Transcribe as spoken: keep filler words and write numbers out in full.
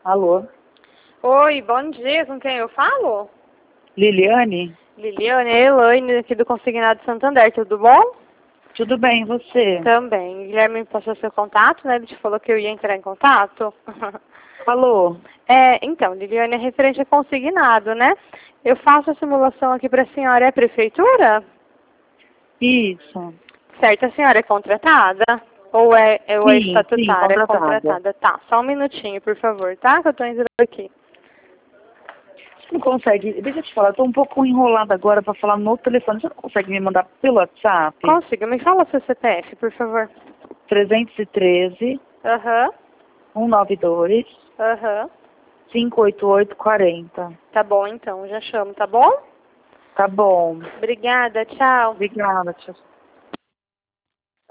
Alô? Oi, bom dia, com quem eu falo? Liliane? Liliane, é Elaine aqui do Consignado Santander, tudo bom? Tudo bem, e você? Também. Guilherme me passou seu contato, né? Ele te falou que eu ia entrar em contato. Falou? É, então, Liliane é referente a consignado, né? Eu faço a simulação aqui para a senhora, é a prefeitura? Isso. Certo, a senhora é contratada? Ou é, é, ou é Sim, sim, estatutária? É contratada. contratada. Tá, só um minutinho, por favor, tá? Que eu tô entrando aqui. Você não consegue, deixa eu te falar, eu tô um pouco enrolada agora pra falar no telefone. Você não consegue me mandar pelo WhatsApp? Consigo, me fala seu C P F, por favor. trezentos e treze, Aham, cento e noventa e dois, aham. quinhentos e oitenta e oito, quarenta. Tá bom, então, já chamo, tá bom? Tá bom. Obrigada, tchau. Obrigada, tchau.